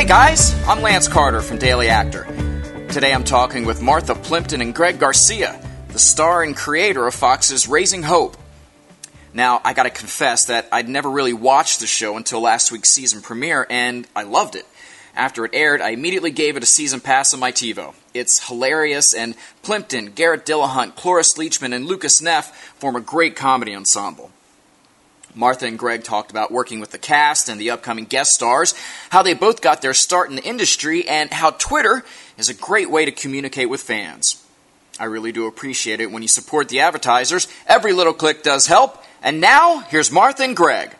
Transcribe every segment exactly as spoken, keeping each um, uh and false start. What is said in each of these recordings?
Hey guys, I'm Lance Carter from Daily Actor. Today I'm talking with Martha Plimpton and Greg Garcia, the star and creator of Fox's Raising Hope. Now, I gotta confess that I'd never really watched the show until last week's season premiere, and I loved it. After it aired, I immediately gave it a season pass on my TiVo. It's hilarious, and Plimpton, Garrett Dillahunt, Cloris Leachman, and Lucas Neff form a great comedy ensemble. Martha and Greg talked about working with the cast and the upcoming guest stars, how they both got their start in the industry, and how Twitter is a great way to communicate with fans. I really do appreciate it when you support the advertisers. Every little click does help. And now, here's Martha and Greg.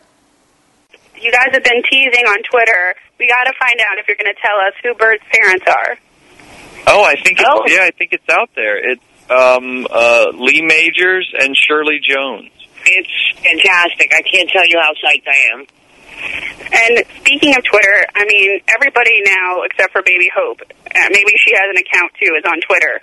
You guys have been teasing on Twitter. We got to find out if you're going to tell us who Bert's parents are. Oh, I think it's, oh. yeah, I think it's out there. It's um, uh, Lee Majors and Shirley Jones. It's fantastic. I can't tell you how psyched I am. And speaking of Twitter, I mean, everybody now, except for Baby Hope, uh, maybe she has an account too, is on Twitter.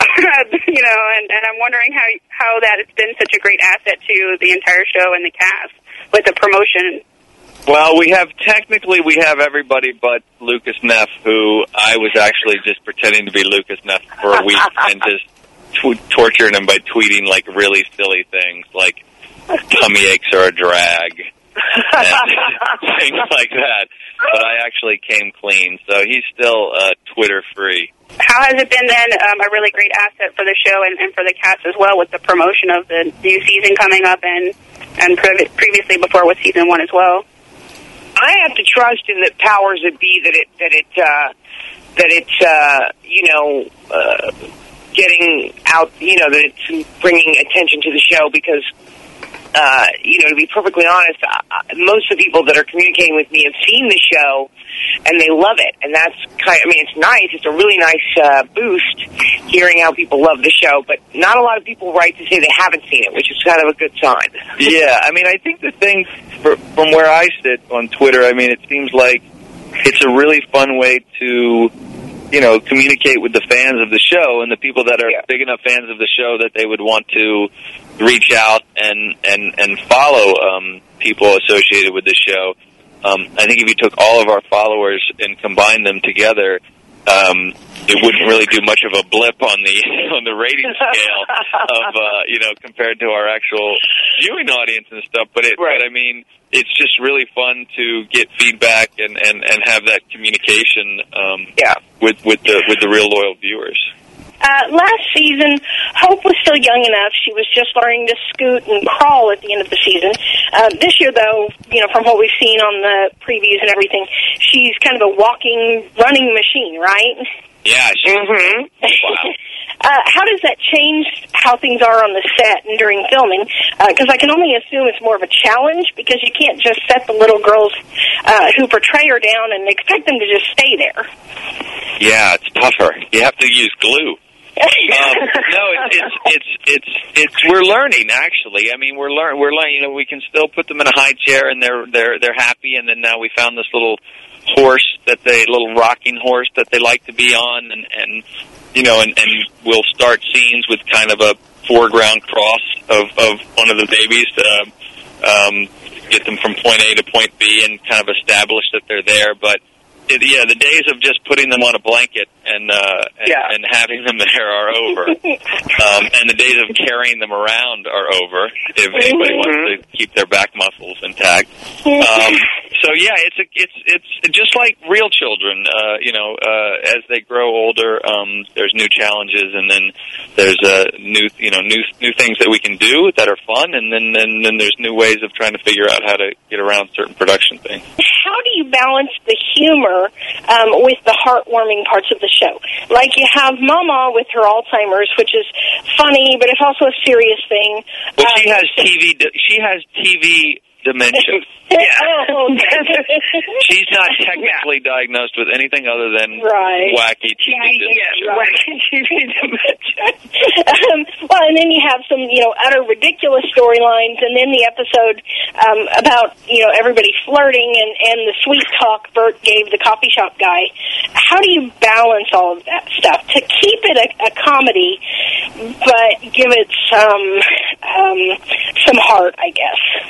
you know, and, and I'm wondering how how that has been such a great asset to the entire show and the cast with the promotion. Well, we have, technically, we have everybody but Lucas Neff, who I was actually just pretending to be Lucas Neff for a week and just t- torturing him by tweeting, like, really silly things, like tummy aches are a drag, and things like that. But I actually came clean, so he's still uh, Twitter-free. How has it been, then, um, a really great asset for the show and, and for the cast as well, with the promotion of the new season coming up and, and pre- previously before with season one as well? I have to trust in the powers that be that it, that it, uh, that it's, uh, you know, uh, getting out, you know, that it's bringing attention to the show because, uh, you know, to be perfectly honest, uh, most of the people that are communicating with me have seen the show and they love it. And that's kind of, I mean, it's nice. It's a really nice uh, boost hearing how people love the show. But not a lot of people write to say they haven't seen it, which is kind of a good sign. Yeah, I mean, I think the thing for, from where I sit on Twitter, I mean, it seems like it's a really fun way to, you know, communicate with the fans of the show and the people that are yeah. big enough fans of the show that they would want to reach out and, and, and follow um, people associated with the show. Um, I think if you took all of our followers and combined them together, um, it wouldn't really do much of a blip on the on the rating scale of uh, you know, compared to our actual viewing audience and stuff. But it, right. but I mean, it's just really fun to get feedback and, and, and have that communication um, yeah. with with the with the real loyal viewers. Uh, last season, Hope was still young enough. She was just learning to scoot and crawl at the end of the season. Uh, this year, though, you know, from what we've seen on the previews and everything, she's kind of a walking, running machine, right? Yeah. She, mm-hmm. Wow. Uh, how does that change how things are on the set and during filming? Because uh, I can only assume it's more of a challenge because you can't just set the little girls uh, who portray her down and expect them to just stay there. Yeah, it's tougher. You have to use glue. um, no, it's, it's it's it's it's we're learning actually. I mean, we're learn we're learning. You know, we can still put them in a high chair and they're they're they're happy. And then now we found this little horse that they little rocking horse that they like to be on, and and you know, and, and we'll start scenes with kind of a foreground cross of of one of the babies to um, get them from point A to point B and kind of establish that they're there, but. It, yeah, the days of just putting them on a blanket and uh, and, yeah. and having them there are over, um, and the days of carrying them around are over. If anybody wants to keep their back muscles intact, um, so yeah, it's a, it's it's just like real children. Uh, you know, uh, as they grow older, um, there's new challenges, and then there's uh, new you know new new things that we can do that are fun, and then then then there's new ways of trying to figure out how to get around certain production things. How do you balance the humor um, with the heartwarming parts of the show? Like you have Mama with her Alzheimer's, which is funny, but it's also a serious thing. Well, she um, has T V. She has T V dementia. Oh, She's not technically yeah. diagnosed with anything other than right. wacky T V yeah, dementia. Yeah, wacky T V dementia. um, well, and then you have some, you know, utter ridiculous storylines, and then the episode um, about, you know, everybody flirting and, and the sweet talk Bert gave the coffee shop guy. How do you balance all of that stuff to keep it a, a comedy, but give it some um, some heart, I guess?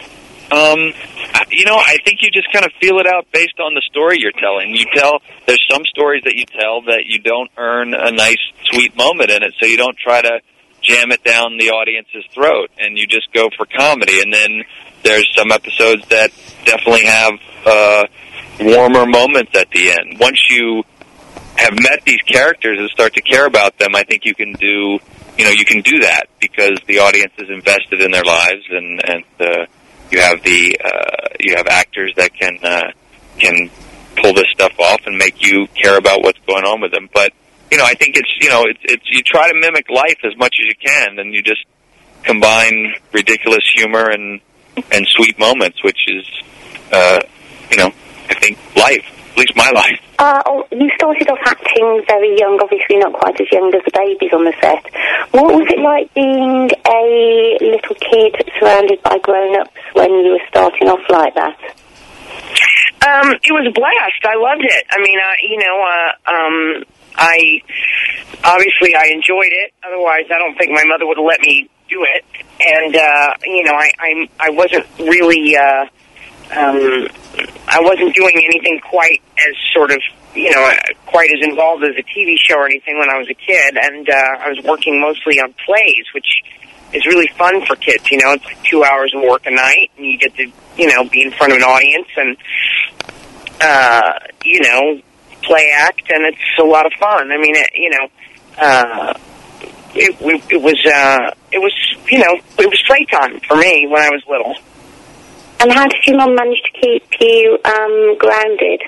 Um, you know, I think you just kind of feel it out based on the story you're telling. You tell, there's some stories that you tell that you don't earn a nice, sweet moment in it, so you don't try to jam it down the audience's throat, and you just go for comedy. And then there's some episodes that definitely have uh, warmer moments at the end. Once you have met these characters and start to care about them, I think you can do, you know, you can do that because the audience is invested in their lives, and and uh, you have the uh, you have actors that can uh, can pull this stuff off and make you care about what's going on with them. But you know, I think it's you know, it's it's you try to mimic life as much as you can, and you just combine ridiculous humor and and sweet moments, which is uh, you know, I think life. At least my life. Uh, oh, you started off acting very young, obviously not quite as young as the babies on the set. What was it like being a little kid surrounded by grown-ups when you were starting off like that? Um, it was a blast. I loved it. I mean, uh, you know, uh, um, I obviously I enjoyed it. Otherwise, I don't think my mother would have let me do it. And uh, you know, I I'm, I wasn't really. Uh, Um, I wasn't doing anything quite as sort of, you know, quite as involved as a T V show or anything when I was a kid, and uh, I was working mostly on plays, which is really fun for kids, you know. It's like two hours of work a night, and you get to, you know, be in front of an audience and, uh, you know, play act, and it's a lot of fun. I mean, it, you know, uh, it, it, it was, uh, it was, you know, it was playtime for me when I was little. And how did your mum manage to keep you um, grounded?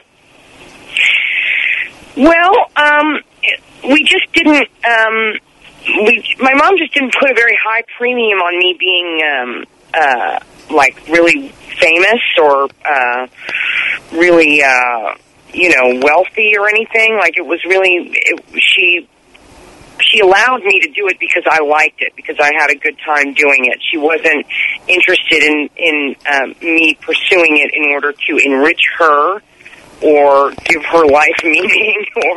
Well, um, we just didn't. Um, we my mom just didn't put a very high premium on me being um, uh, like really famous or uh, really uh, you know wealthy or anything. Like it was really it, she. She allowed me to do it because I liked it, because I had a good time doing it. She wasn't interested in, in um, me pursuing it in order to enrich her or give her life meaning or,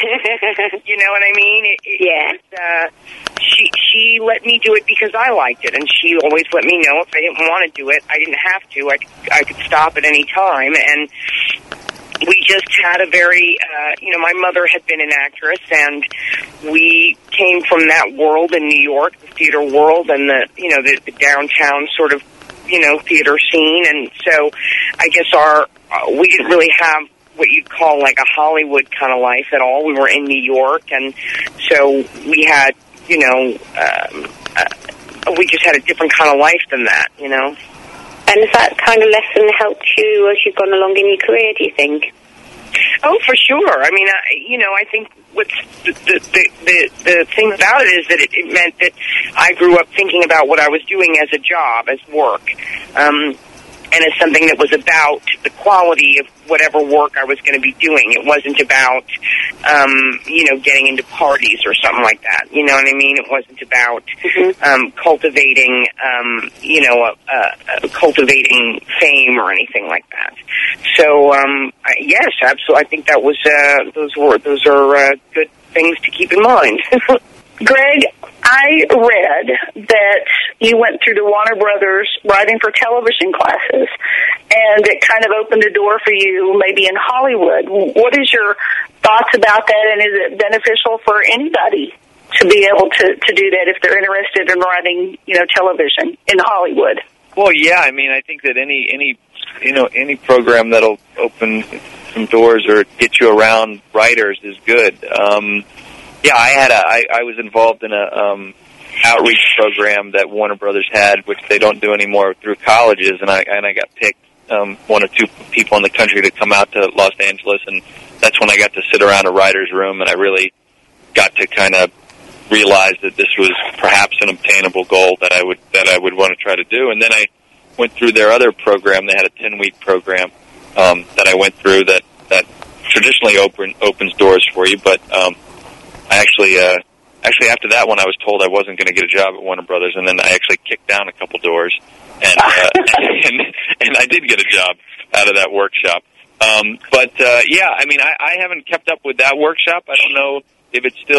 you know what I mean? It, it, yeah. It, uh, she, she let me do it because I liked it, and she always let me know if I didn't want to do it, I didn't have to. I could, I could stop at any time, and we just had a very, uh, you know, my mother had been an actress, and we came from that world in New York, the theater world, and the, you know, the, the downtown sort of, you know, theater scene. And so I guess our, uh, we didn't really have what you'd call like a Hollywood kind of life at all. We were in New York, and so we had, you know, um, uh, we just had a different kind of life than that, you know. And has that kind of lesson helped you as you've gone along in your career, do you think? Oh, for sure. I mean, I, you know, I think what's the, the, the, the, the thing about it is that it, it meant that I grew up thinking about what I was doing as a job, as work. Um, and as something that was about the quality of whatever work I was going to be doing. It wasn't about, um, you know, getting into parties or something like that. You know what I mean? It wasn't about mm-hmm. um, cultivating, um, you know, uh, uh, cultivating fame or anything like that. So, um, I, yes, absolutely. I think that was uh, those were those are uh, good things to keep in mind. Greg, I read that you went through the Warner Brothers writing for television classes, and it kind of opened the door for you maybe in Hollywood. What is your thoughts about that, and is it beneficial for anybody to be able to, to do that if they're interested in writing, you know, television in Hollywood? Well, yeah, I mean, I think that any, any you know, any program that'll open some doors or get you around writers is good. Um Yeah, I had a. I, I was involved in a um, outreach program that Warner Brothers had, which they don't do anymore through colleges, and I and I got picked um, one or two people in the country to come out to Los Angeles, and that's when I got to sit around a writer's room, and I really got to kind of realize that this was perhaps an obtainable goal that I would that I would want to try to do. And then I went through their other program. They had a ten-week program um, that I went through that that traditionally open opens doors for you, but um, I actually, uh, actually after that one, I was told I wasn't going to get a job at Warner Brothers, and then I actually kicked down a couple doors, and uh, and, and I did get a job out of that workshop. Um, but uh, yeah, I mean, I, I haven't kept up with that workshop. I don't know if it's still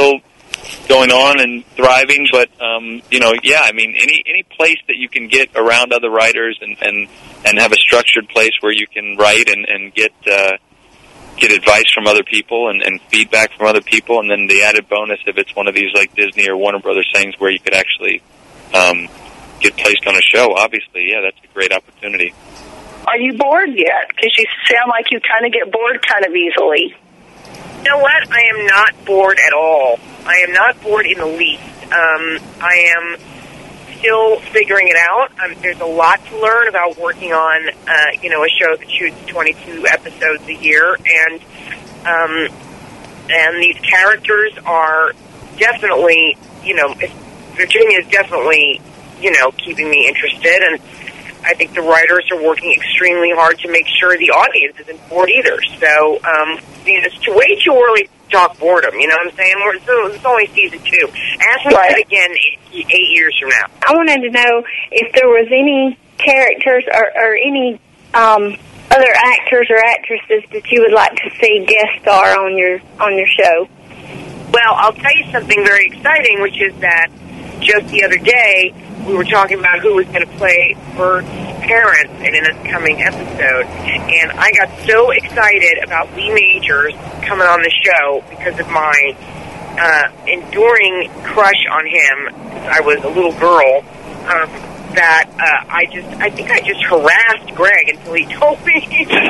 going on and thriving. But um, you know, yeah, I mean, any any place that you can get around other writers and and, and have a structured place where you can write and and get uh, get advice from other people and, and feedback from other people, and then the added bonus if it's one of these like Disney or Warner Brothers things where you could actually um, get placed on a show. Obviously, yeah, that's a great opportunity. Are you bored yet? Because you sound like you kind of get bored kind of easily. You know what? I am not bored at all. I am not bored in the least. Um, I am still figuring it out. Um, there's a lot to learn about working on, uh, you know, a show that shoots twenty-two episodes a year, and um, and these characters are definitely, you know, Virginia is definitely, you know, keeping me interested, and I think the writers are working extremely hard to make sure the audience isn't bored either. So, um, you know, it's too, way too early to talk boredom, you know what I'm saying? We're, so it's only season two. Ask me right. that again eight, eight years from now. I wanted to know if there was any characters or, or any um, other actors or actresses that you would like to see guest star on your on your show. Well, I'll tell you something very exciting, which is that just the other day, we were talking about who was going to play Bert's parents in an upcoming episode, and I got so excited about Lee Majors coming on the show because of my uh, enduring crush on him since I was a little girl, um, that uh, I just, I think I just harassed Greg until he told me.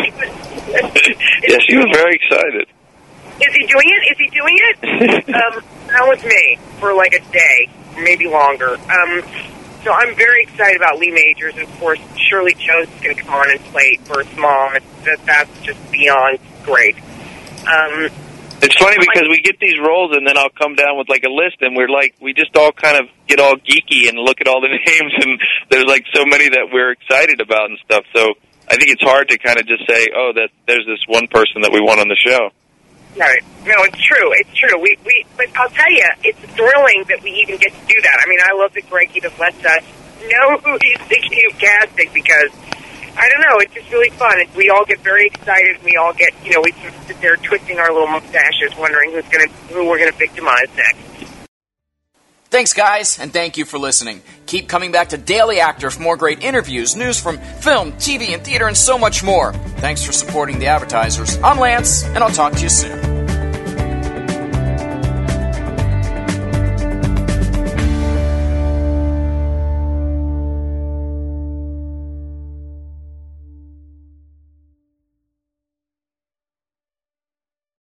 Yes, he was very excited. Is he doing it? Is he doing it? um, that was me for like a day, maybe longer. Um, so I'm very excited about Lee Majors, and of course Shirley Jones is going to come on and play Bert's mom. It's, that, that's just beyond great. Um, it's funny because we get these roles, and then I'll come down with like a list, and we're like, we just all kind of get all geeky and look at all the names, and there's like so many that we're excited about and stuff. So I think it's hard to kind of just say, oh, that there's this one person that we want on the show. Right. No, it's true. It's true. We, we, but I'll tell you, it's thrilling that we even get to do that. I mean, I love that Greg even lets us know who he's thinking of casting because, I don't know, it's just really fun. We all get very excited. We all get, you know, we sit there twisting our little mustaches, wondering who's going to, who we're going to victimize next. Thanks, guys, and thank you for listening. Keep coming back to Daily Actor for more great interviews, news from film, T V, and theater, and so much more. Thanks for supporting the advertisers. I'm Lance, and I'll talk to you soon.